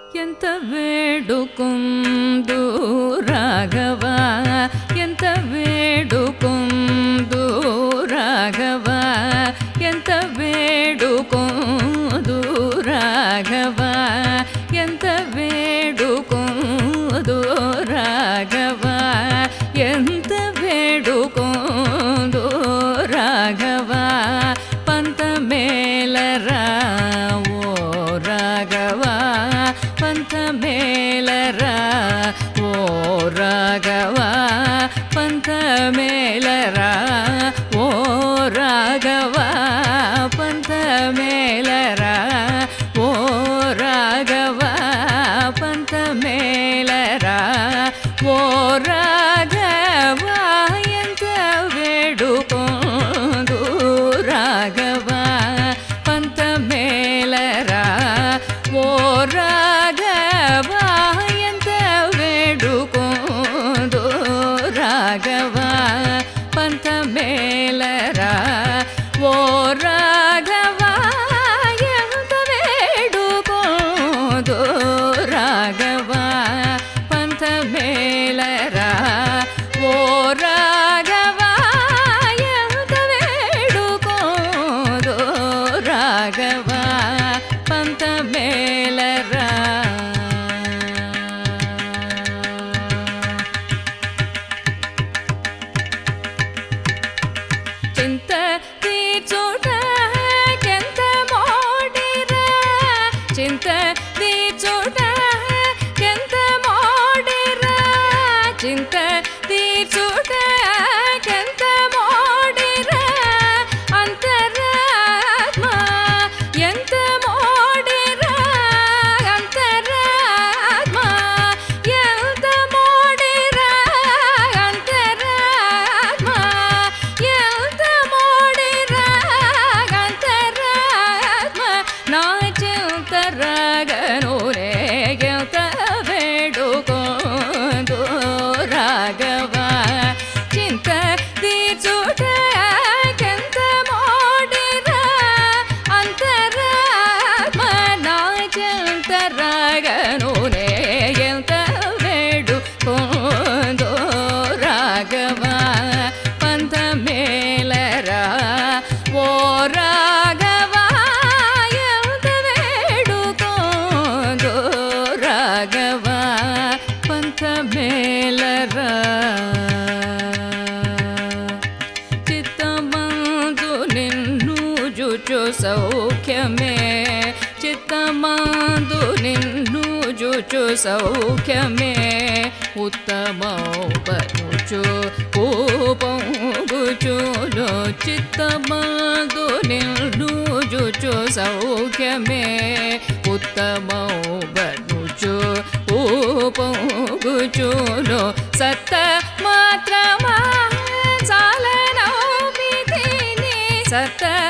ఎంత వేడుకొందు రాఘవ ఎంత వేడుకొందు రాఘవ ఎంత వేడుకొందు రాఘవ ఎంత వేడుకొందు రాఘవ ఎంత వేడుకొందు రాఘవ పంత మేలరా ఓ రాఘవ పంత మేలరా ఓ రాఘవ పంత మేలరా ఓ రాఘవ పంత మేలరా ఓ రాఘవ పంత మేలరా ఓ రాఘవ ఎంత వేడుకొందు రాఘవ పంత మేలరా ఓ రాఘవ ఎంత వేడుకొందు రాఘవ పంత మేలరా ఓ రాఘవ ఎంత వేడుకొందు రాఘవ పంత మేలరా ఓ రాఘవ ఎంత వేడుకొందు రాఘవ పంత మేలరా చింత తీర్చుట కెంత మోడిరా చింత తీర్చుట కెంత మోడిరా చింత తీర్చుట కెంత మోడిరా అంతరాత్మ ఎంత మోడిరా అంతరాత్మ ఎంత మోడిరా అంతరాత్మ ఎంత మోడిరా అంతరాత్మ నా చింతరాగను ఎంత వేడుకొందు రాఘవ చింత తీర్చుట కెంత మోడిరా అంతరాత్మ నా చింతరాగను ఎంత వేడుకొందు రాఘవ పంత మేలరా ఓ రాఘవ ఎంత వేడుకొందు రాఘవ పంత మేలరా చిత్తమందు నిన్ను జుచు సౌఖ్యమే చిత్తమందు నిన్ను జుచు సౌఖ్యమే ఉత్తమౌపనుచు ఊపొంగుచును చిత్తమందు నిన్ను జుచు సౌఖ్యమే ఉత్తమౌపనుచు ఊపొంగుచును సత్త మాత్రమా చాలనౌపితిని సత్త